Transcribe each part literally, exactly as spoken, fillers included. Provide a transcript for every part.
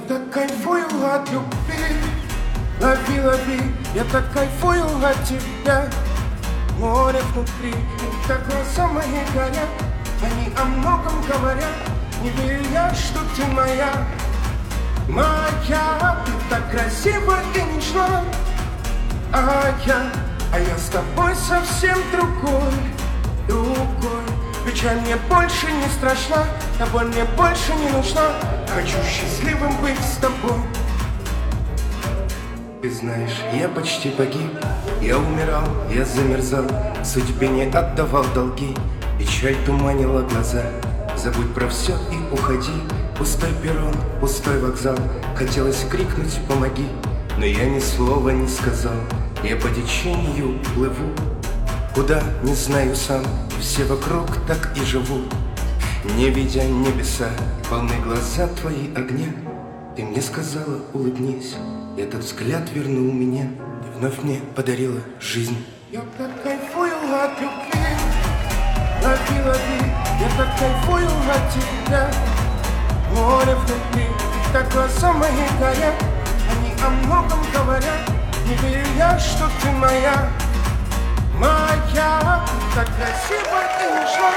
так кайфую от любви. Лови, лови, я так кайфую от тебя. Море внутри, так глаза мои горят. Они о многом говорят. Не верю я, что ты моя. Моя, ты так красива и нежна. А я, а я с тобой совсем другой. Другой. Печаль мне больше не страшна, а боль мне больше не нужна. Хочу счастливым быть с тобой. Ты знаешь, я почти погиб. Я умирал, я замерзал, судьбе не отдавал долги. Печаль туманила глаза. Забудь про все и уходи. Пустой перрон, пустой вокзал. Хотелось крикнуть «помоги», но я ни слова не сказал. Я по течению плыву, куда не знаю сам. Все вокруг так и живут, не видя небеса. Полны глаза твои огня. Ты мне сказала улыбнись, этот взгляд вернул меня. Ты вновь мне подарила жизнь. Я так кайфую от любви. Лови, лови, я так кайфую от тебя. Море внутри, так глаза мои горят. Они о многом говорят. Не верю я, что ты моя. Моя, ты так красива и нежна.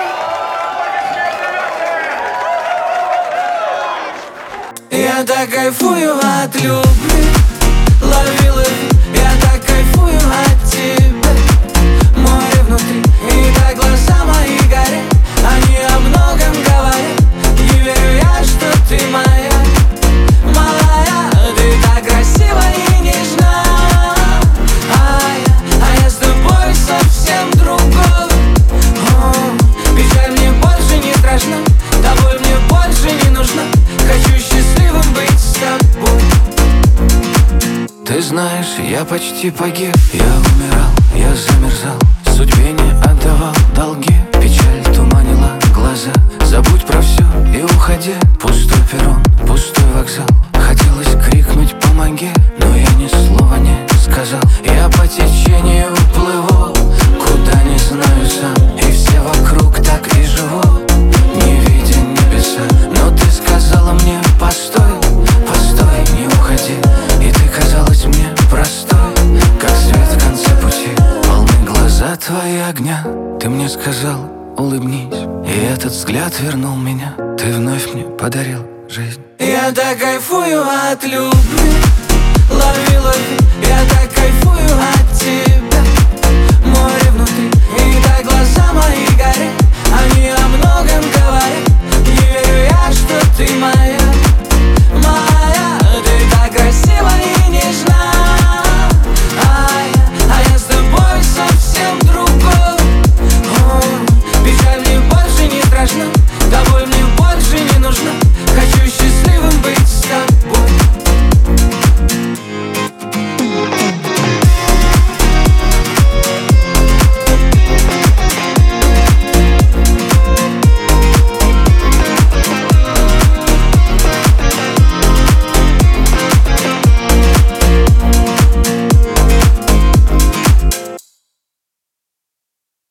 Я так кайфую от любви. Лови, лови, я так кайфую от тебя. Море внутри, и так глаза мои горят. Они о многом говорят. Не верю я, что ты моя. Моя, ты так красива и нежна. А я, а я с тобой совсем другой. О, печаль мне больше не страшна, да боль мне больше не нужна. Хочу счастливым быть с тобой. Ты знаешь, я почти погиб. Я умирал, я замерзал, судьбе не отдавал долги. Печаль туманила глаза. Забудь про все и уходи. Пустой перрон, пустой вокзал. Хотелось крикнуть «помоги», но я ни слова не сказал. Я по течению плыву, куда не знаю сам. И все вокруг так и живут, не видя небеса. Но ты сказала мне «постой, постой, не уходи». И ты казалась мне простой, как свет в конце пути. Полны глаза твои огня. Ты мне сказал улыбнись, и этот взгляд вернул меня. Ты вновь мне подарил жизнь. Я так кайфую от любви. Лови, лови, я так кайфую от тебя. Море внутри, и так глаза мои горят. Они о многом говорят. Не верю я, что ты моя.